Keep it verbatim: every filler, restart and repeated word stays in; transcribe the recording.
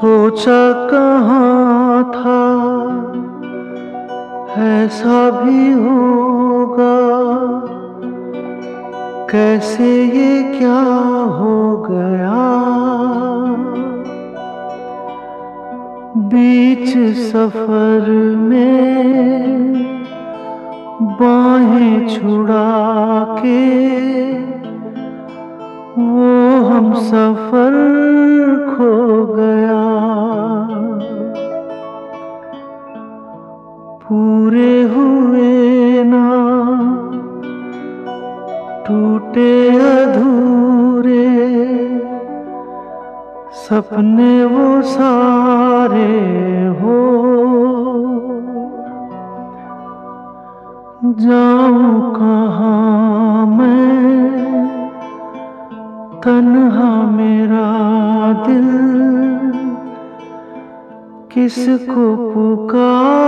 सोचा कहाँ था ऐसा भी होगा, कैसे ये क्या हो गया। बीच सफर में बाहें छुड़ा के वो हम सफर खो गया। पूरे हुए ना टूटे अधूरे सपने वो सारे हो। जाऊं कहाँ मैं तन्हा मेरा दिल किसको पुकार